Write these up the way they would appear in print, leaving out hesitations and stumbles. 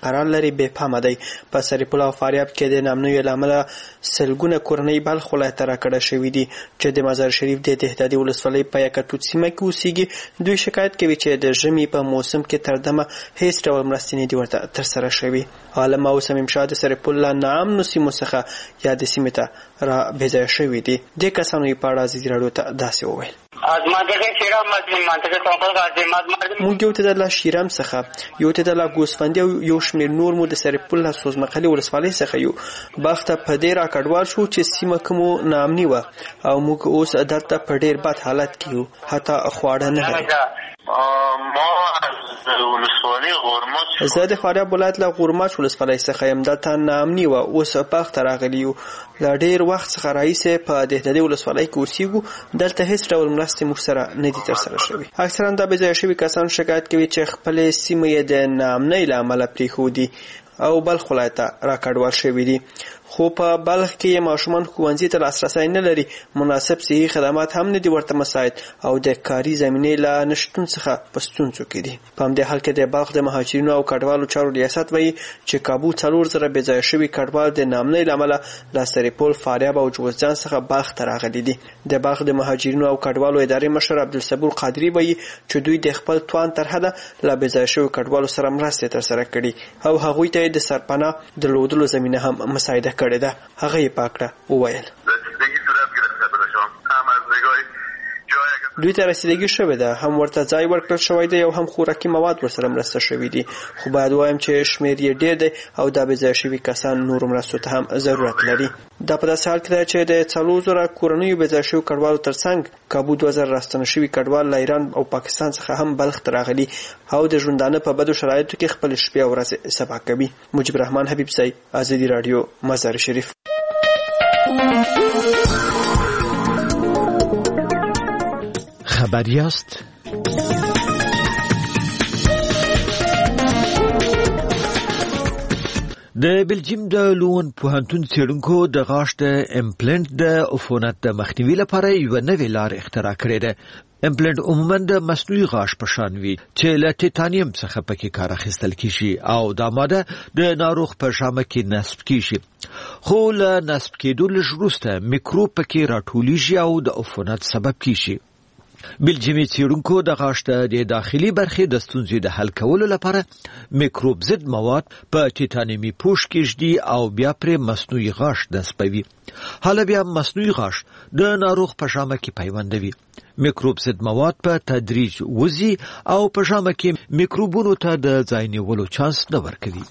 قرار لري بې پامه دی. په سرپل او فاریاب کې د نامنوي له امله سلګونه کورنۍ بلخ ولایت ته راکړه شوي دي چې د مزار شریف د دهدادي ولسوالۍ په یکتوت سیمه کې اوسېږي. دوی شکایت کوي چې د ژمي په موسم کې تر دمه هیڅ ډول مرستې نه دي ورته ترسره شوي. عالم او صمیم شاه د سرپل له ناامنو سیمو څخه یادې سیمې ته را بېځایه شوي دي. دې کسانو یې په اړه ازادي راډیو ته داسې وویل: موږ یو ته د شیرام څخه، یو ته د ګوسفندي او یو شمېر نور مو د سرپل له سوزمقلي ولسوالۍ څخه یو. بخته په دې راکډوال شو چې سیمه کومو ناامني وه او موږ اوس دلته په ډېر بد حالت کې یو، حتی خواړه نه لرو. زه د فاریاب ولایت له غورماچ ولسوالۍ څخه یم. دلته ناامني وه، اوس بخته راغلي یو. له ډېر وخت څخه راهیسې په دهدادي ولسوالۍ کې اوسېږو. دلته هېڅ ډول مرستې موږ سره نه دي ترسره شوي. اکثرا دا بېځایه شوي کسان شکایت کوي چې خپلې سیمې یې د ناامنۍ له امله پرېښودي او بلخ ولایت ته راکډوال شوي دي. خو په بلخ کې ماشومان ښوونځي ته لاسرسی نه لري، مناسب صحي خدمات هم نه دي ورته مساعد او د کاري زمینې له نشتون څخه په ستونزو کې دي. په همدې حال کې د بلخ د مهاجرینو او کډوالو چارو ریاست وایي چې کابو 4,000 بېځایه شوي کډوال د ناامنۍ له امله له سرپل، فاریاب او جوزجان څخه بلخ ته راغلي دي. د بلخ د مهاجرینو او کډوالو ادارې مشر عبدالصبور قادري وایي چې دوی د خپل توان تر حده له بېځایه شوي کډوالو سره مرستې ترسره کړي او هغوی ته د سرپناه درلودلو زمینه هم مساعده کړې ده. هغه یې پاکړه وویل: دوی ته رسیدګي شوې ده، هم ورته ځای ورکړل شوی دی او هم خوراکي مواد ورسره مرسته شوي دي. خو باید وایم چې شمېر یې ډېر دی او دا بېځایه شوي کسان نورو مرستو ته هم ضرورت لري. دا په داسې حال کې ده چې د 4,000 کورنیو بېځایه شوي کډوالو ترڅنګ کابو 2,000 راستنه شوي کډوال له ایران او پاکستان څخه هم بلخ ته راغلي او د ژوندانه په بدو شرایطو کې خپل شپې او ورځې سبا کوي. مجيب الرحمن حبیبزی، ازادي راډیو، مزار شریف. خبر یاست؟ د بلجیم د لون پوهنتون څېړونکو د غاښ د امپلنټ د عفونت د مخنیوي لپاره یوه نوې لار اختراع کړې ده. امپلنټ عموما د مصنوعي غاښ په شان وي چې له ټیټانیم څخه پکې کار اخیستل کیږي او دا ماده د ناروغ په ژامه کې نصب کیږي. خو له نصب کېدو لږ وروسته میکروب پکې راټولیږي او د عفونت سبب کیږي. بلجیمي څېړونکو د غاښ د داخلي برخې د ستونزې د حل کولو لپاره میکروب ضد مواد په ټیټانیمي پوښ کې ږدي او بیا پرې مصنوعي غاښ نصبوي. حالا بیا مصنوعي غاښ د ناروغ په ژامه کې پیوندوي. میکروب ضد مواد په تدریج وځي او په ژامه کې میکروبونو ته د ځای نیولو چانس نه ورکوي.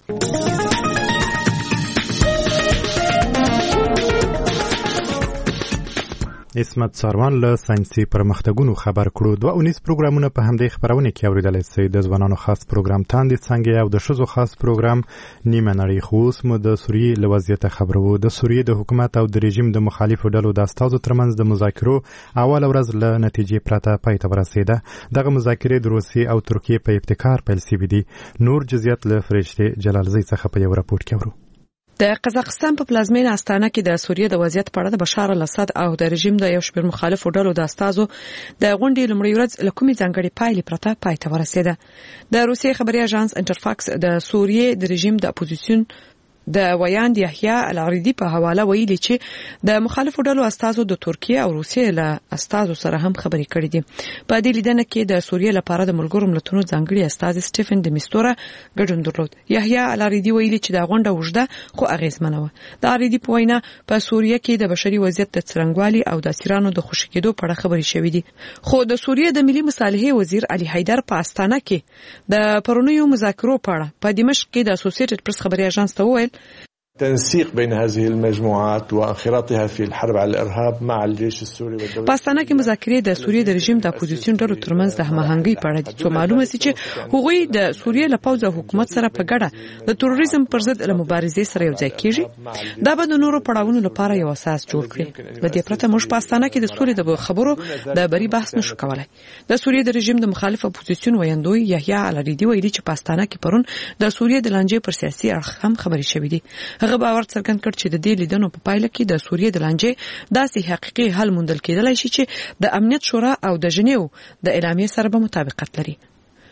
اسمت ساروان له ساينسي پرمختګونو خبر کړو. 2 اونیز پروګرامونه په همدې خبرونه کې اوریدلای شئ. د ځوانانو خاص پروګرام تاندې څنګه او د ښځو خاص پروګرام نیمه نړۍ. خو اوس مو د سوریې له وضعیت خبرو. د سوریې د حکومت او د رژیم د مخالفو ډلو د استازو ترمنځ د مذاکرو اول ورځ له نتیجې پرته پای ته ورسېده. دغه مذاکرې د روسیې او ترکیې په ابتکار پیل شوې دي. نور جزئیات له فرشته جلالزی څخه په یو راپور کې اورو. د قزاقستان په پلازمینه استانه کې د سوریې د وضعیت په اړه د بشار الاسد او د رژیم د یو شمېر مخالفو ډلو د استازو د غونډې لومړۍ ورځ له کومې ځانګړې پایلې پرته پای ته ورسېده. د روسیې خبري اژانس انټرفاکس د سوریې د رژیم د اپوزیسیون د ویاند یحیی العریدی په حواله ویلي چې د مخالفو ډلو استازو د ترکیه او روسیې له استازو سره هم خبرې کړې دي. په دې لیدنه کې د سوریې لپاره د ملګرو ملتونو ځانګړي استاذ سټیفن د میستورا ګډون درلود. یحیی العریدی ویلي چې دا غونډه وژده خو اغیزمنه وه. د عریدی په وینا په سوریې کې د بشري وضعیت د څرنګوالي او د اسیرانو د خوشی کېدو په اړه خبرې شوې دي. خو د سوریې د ملي مصالحې وزیر علي حیدر په استانه کې د پرونیو مذاکرو په اړه په دمشق کې د اسوسییټډ پریس خبري اژانس ته وویل تنسيق بين هذه المجموعات وانخراطها في الحرب على الارهاب مع الجيش السوري والدولة. پاکستان کې مذاکرې د سوریې د رژیم د اپوزیسیون ډلو ترمنځ د هماهنګۍ په اړه دي. څو معلومه سي چې هغوی د سوریې له پوځ او حکومت سره په ګډه د تروریزم پر ضد له مبارزې سره یو ځای کیږي. دا به د نورو پړاوونو لپاره یو اساس جوړ کړي. د دې پرته موږ پاکستان کې د سولې د خبرو د بری بحث نشو کولای. د سوریې د رژیم د مخالف اپوزیسیون ویاندوی یحیی العریدی ویلي چې پاکستان کې پرون د سوریې د لانجې پر سیاسي اړخ هم خبرې شوې دي. هغه باور څرګند کړ چې د دې لیدنو په پایله کې د سوریې د لانجې داسې حقیقي حل موندل کېدلای شي چې د امنیت شورا او د ژنیو د اعلامیې سره به مطابقت لري.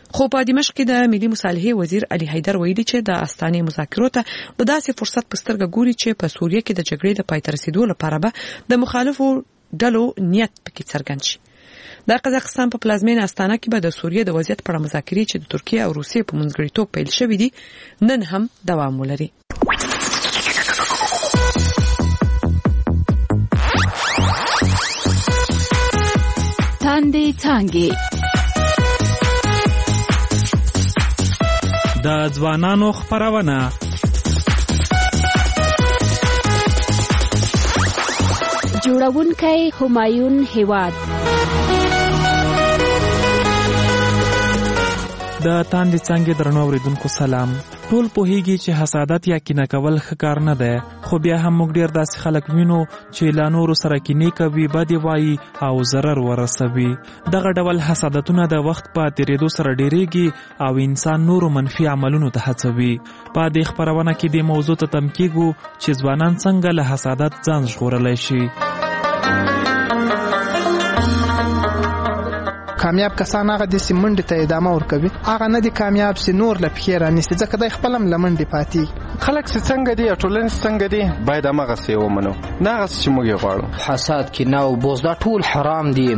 خو په دمشق کې د ملي مصالحې وزیر علي حیدر ویلي چې د استانې مذاکرو ته د داسې فرصت په سترګه ګوري چې په سوریه کې د جګړې د پای ته رسیدو لپاره به د مخالفو ډلو نیت پکې څرګند شي. د قزاقستان په پلازمینه استانه کې به د سوریه د وضعیت په اړه مذاکرې چې د ترکیه او روسیې په منځګړیتوب پیل شوې دي نن هم دوام ولري. تاندې څانګې د ځوانانو خپرونه جوړونکی همایون هیواد. د تاندې څانګې درنو اوریدونکو سلام. ټول پوهیږي چې حسادت یا کینه کول ښه کار نه دی، خو بیا هم موږ ډیر داسې خلک وینو چې لا نورو سره کینې کوي، بدې وایي او ضرر ورسوي. دغه ډول حسادتونه د وخت په تیریدو سره ډیریږي او انسان نورو منفي عملونو ته هڅوي. په دې خپرونه کې د موضوع ته تم کیږو چې ځوانان څنګه له حسادت ځان ژغورلی شي. کامیاب کسان هغه د سیمنډ ته ادامه ورکوي، هغه نه دي کامیاب سي نور لپاره رانیسي، ځکه دای خپل هم لمنډي پاتې. خلک څنګه دي ټولنه څنګه دي باید هغه څه ومنو، نه هغه چې موږ غواړو. حسد کینه او بغض دا ټول حرام دي.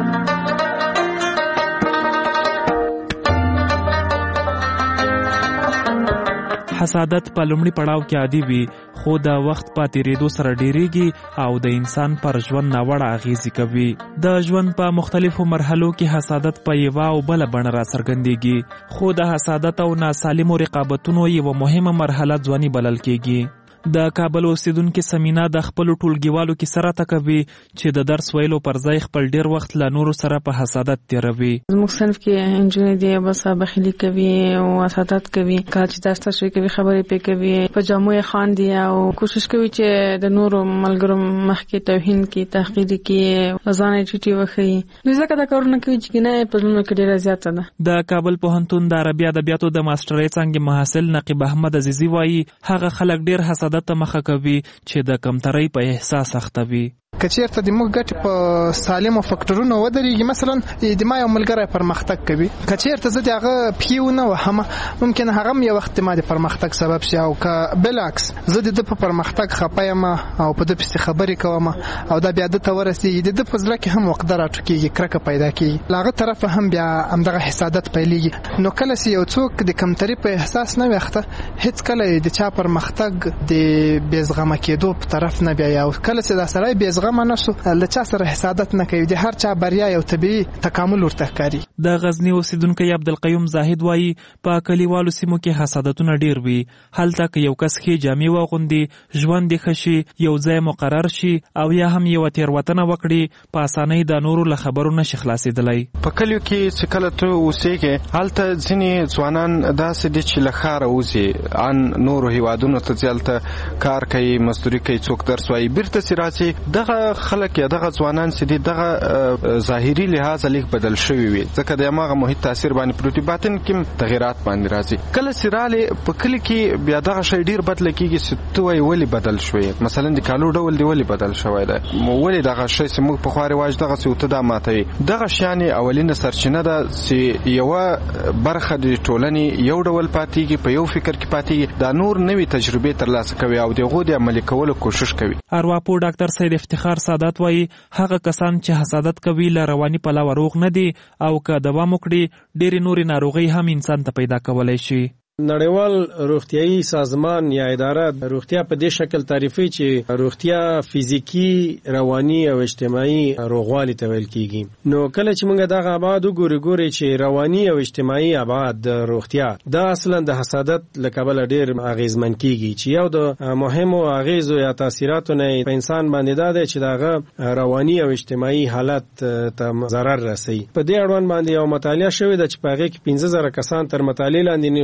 حسادت په لومړي پړاو کې عادي وي، خو د وخت په تیریدو سره ډیریږي او د انسان پر ژوند ناوړه اغیزې کوي. د ژوند په مختلفو مرحلو کې حسادت په یوه او بله بڼه راڅرګندېږي، خو د حسادت او ناسالمو رقابتونو یوه مهمه مرحله ځواني بلل کېږي. د کابل اوسیدونکو سمینا د خپل ټولګیوالو کې سره تکوي چې د درس ویلو پر ځای خپل ډیر وخت له نورو سره په حسادت تیروي. زموږ صنف کې انجینر دی بس بخیلی کوي او حسادت کوي، کله چې درس ته شوي کوي خبرې پې کوي، په جامو یې خاندي او کوشش کوي چې د نورو ملګرو مخکې توهین کوي، تحقیر کوي، ځان یې ټیټي وښيي. نو ځکه دا کارونه کوي چې کینه یې په زړونو کې ډېره زیاته ده. د کابل پوهنتون د عربي ادبیاتو د ماسټرۍ څانګې محصل نقیب احمد عزیزي وایي هغه خلک ډیر حسادت ته مخه کوي چې د کمترۍ په احساس اخته وي. کچیرته د موږ ګټې په سالمو فکټورونو ودرېږي، مثلا د ما یو ملګری پرمختګ کوي، کچیرته زه د هغه پښې ونه وهم ممکن هغه هم یو وخت ما د پرمختګ سبب شي، او که بالعکس زه د ده په پرمختګ خفه یم او په ده پسې خبرې کوم او دا بیا ده ته ورسېږي، د ده په زړه کې هم وقده راټوکېږي، کرکه پیدا کېږي، له هغه طرفه هم بیا همدغه حسادت پیلېږي. نو کله چې یو څوک د کمترۍ په احساس نه وي اخته، هېڅکله د چا پرمختګ د بېزغمه کېدو په طرف نه بیا، او کله چې دا سړی بېزغمه منسو له چا سره حسادت نه کوي، د هر چا بریا یو طبيعي تکامل ورته ښکاري. د غزنی اوسیدونکو عبدالقیوم زاهد وایي په کلیوالو سیمو کې حسادتونه ډیر وي، هلته که یو کس ښې جامې واغوندي، ژوند یې ښه شي، یو ځای مقرر شي او یا هم یوه تېروتنه وکړي، په اسانۍ د نورو له خبرو نشي خلاصېدلی. په کلیو کې چې کله ته اوسېږې هلته ځینې ځوانان داسې دي چې له ښاره وځي ان نورو هیوادونو ته ځي، هلته کار کوي، مزدوري کوي، څوک درس وایي، بیرته چې راځي دغه خلک یا دغه ځوانان چې دي دغه ظاهري لحاظ لیک بدل شوی وي، ځکه د هماغه محیط تاثیر باندې پروتي، باطن کې تغیرات باندې راځي. کله چې رالی په کلي کې بیا دغه شی ډیر بدله کېږي چې ته وایې ولې بدل شوی، مثلا د کالو ډول دی ولې بدل شوی دی، ولې دغه شی چې موږ پخوا رواج دغسې ورته دا ماتوي. دغه شیان اولینه سرچینه ده چې یوه برخه د ټولنې یو ډول پاتېږي، په یو فکر کې پاتېږي، دا نور نوې تجربې ترلاسه کوي او د هغو د عملي کولو کوشش کوي. ارواپوه ډاکټر سید افتخار سادات وایي هغه کسان چې حسادت کوي له رواني پلوه روغ نه دي او که دوام وکړي ډېرې نورې ناروغۍ هم انسان ته پیدا کولی شي. نړیوال روغتیايي سازمان یا اداره روغتیا په دې شکل تعریفي چې روغتیا فزیکی، رواني او اجتماعي روغوالي ته ویل کیږي. نو کله چې موږ دغه ابعاد وګورو چې رواني او اجتماعي ابعاد د روغتیا دا اصلا د حسادت له کبله ډیر اغیزمن کیږي، چې یو د مهمو اغیزو یا تاثیراتو نه په انسان باندې دا دی چې دغه رواني او اجتماعي حالت ته ضرر رسي. په دې اړوند باندې یو مطالعه شوې ده چې په هغه کې 15000 کسان تر مطالعې لاندې نیول شوي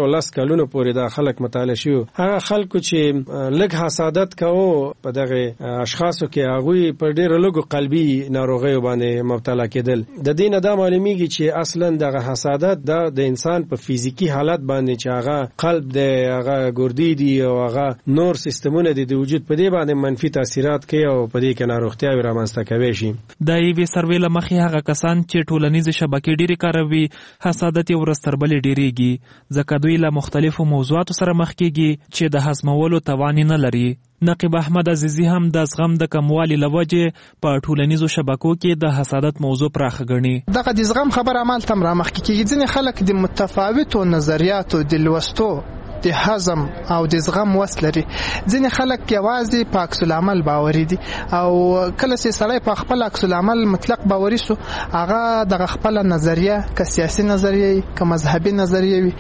او 10 کلونو پورې دا خلک مطالعه شو هغه خلکو چې لږ حسادت کوو په دغه اشخاصو کې هغه په ډیر لږ قلبي ناروغیو باندې مبتلا کېدل د دین د معلومیږي چې اصلا دغه حسادت د انسان په فزیکی حالت باندې چې هغه قلب دی هغه ګردی دی او هغه نور سیستمونه د وجود په دې باندې منفي تاثیرات کوي او په دې کې ناروغتیا رامنځته کوي شي د ایوي سروې لمخې هغه کسان چې ټولنیز شبکې ډېری کاروي حسادت یې ورستربلې ډېریږي ځکه دوی له مختلفو موضوعاتو سره مخ کېږي چې د هضمولو توان نه لري نقیب احمد عزیزی هم د زغم د کموالي لوجه په ټولنیزو شبکو کې د حسادت موضوع پراخه ګڼي دغه د زغم خبر عمل تم را مخ کېږي ځینې خلک د متفاوتو نظریاتو د لوستو د هضم او د زغم وسلري ځینې خلک یوازې په عکس العمل باوري دي او کله چې سړی په خپل عکس العمل مطلق باوري سو هغه د خپل نظریه که سیاسي نظریه که مذهبي نظریه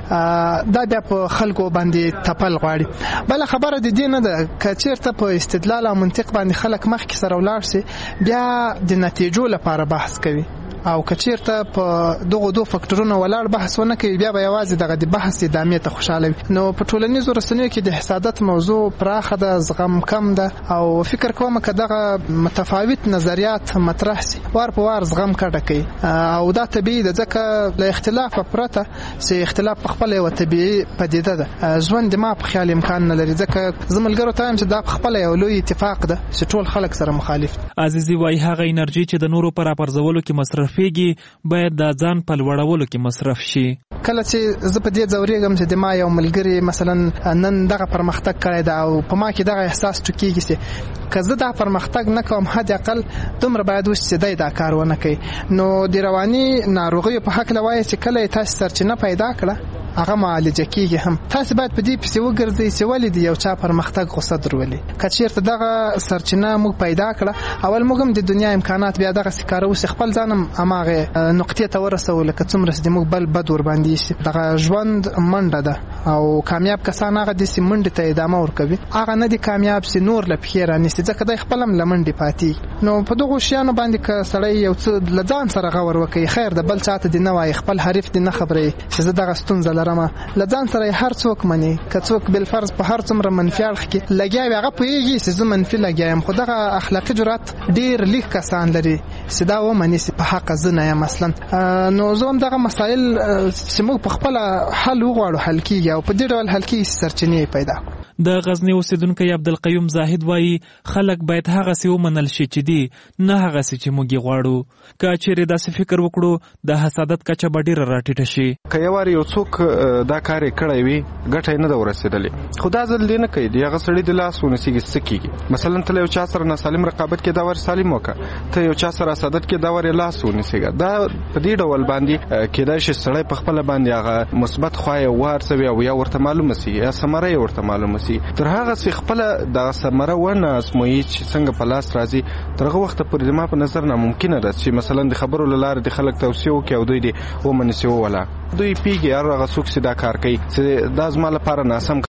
دا بیا په خلکو باندې تپل غواړي بل خبره د دې نه ده که چیرته په استدلال او منطق باندې خلک مخکې سره ولاړ شي بیا د نتیجو لپاره بحث کوي او کچیرته په دغه دوه فاکټورونو ولاړ بحث ونه کوي بیا به یوازې دغه د بحث ادامې ته خوشاله نو په ټولنیزو رسنیو کې د حسادت موضوع پراخه ده زغم کم ده او فکر کوم که دغه متفاوت نظریات مطرح سي وار په وار زغم کډه کوي او دا طبيعي ده ځکه له اختلاف پرته چې اختلاف په خپل یو طبيعي پدیده ده ژوند ما په خیال امکان نه لري ځکه زملګرو ته هم چې دا په خپل یو لوی اتفاق ده چې ټول خلک سره مخالف عزیزي وای هغه انرژي چې د نورو پر پرځولو کې مصرف فيږي باید د ځان په لوړولو کې مصرف شي کله چې زه په دې ځورېږم چې د ما یو ملګری مثلا نن دغه پرمختګ کړی دا او په ما کې دغه احساس ټوکېږي چې که زه دا پرمختګ نه کوم حد اقل دومره باید وشي چې دا کار ونه کوي نو د رواني ناروغیو په حق لوایي چې کله تاسو سرچینه پیدا کړه هغه معالجه کیږي هم تاسو باید په دې پسې وګرځئ چې ولې دی یو چا پرمختګ غوسه درولي که چیرته دغه سرچینه موږ پیدا کړه اول موږ هم د دنیا امکانات بیا دغه سکاره اوس خپل ځانم اماغه نقطې ته ورسول لکه څومره چې موږ بل بد ور باندې شي دغه ژوند منډه ده او کامیاب کسان هغه د سیمنډ ته ادامه ورکوي هغه نه دي کامیاب سي نور لپاره رانیسي ځکه د خپل لمنډي پاتې نو په دغه شیانو باندې که سړی یو څه لځان سره غور وکي خیر د بل چاته دی نه وای خپل حریف دی نه خبري چې زه دغه ستونزه لځان سره هر څوک مني که څوک بل فرض په هر څومره منفي اړخ کې لګیا هغه پوهیږي چې زه منفي لګیایم خو دغه اخلاقي جرأت ډیر لیک کسان لري چې دا و مني په حق زنه یم مثلا نو زوم دغه مسائل چې موږ په خپل حل وغواړو حل کیږي او په دې ډول حل کیږي سرچینې پیدا د غزنی اوسیدونکو عبدالقیوم زاهد وایي خلک باید هغه څه ومنل شي چې دي نه هغه څه چې موږ غواړو که چیرې داسې فکر وکړو د حسادت کچه به ډیره راټیټه شي که یو وار یو څوک دا کار کړی وي ګټه نه ده ورسېدلې خو دا ځل نه کوي د هغه سړي د لاس ونیسي سکیږي مثلا ته یو چا سره ناسالم رقابت کې دا ور سالم وکړه ته یو چا سره حسادت کې دا ور لاس ونیسي دا په دې ډول باندې کېدای شي سړی په خپل باندې هغه مثبت خوای ورسوي او یا ورته معلومه سي یا سمره ورته معلومه تر هغه څه خپل د سمره ونه اسموي چې څنګه په لاس راځي ترغه وخت پورې ما په نظر ناممکن ده چې مثلا د خبرو لاره د خلک توصیه وکړي او دوی دې ومنسي ولا دوی پیږي هغه څوک چې دا کار کوي چې دا زما لپاره ناسم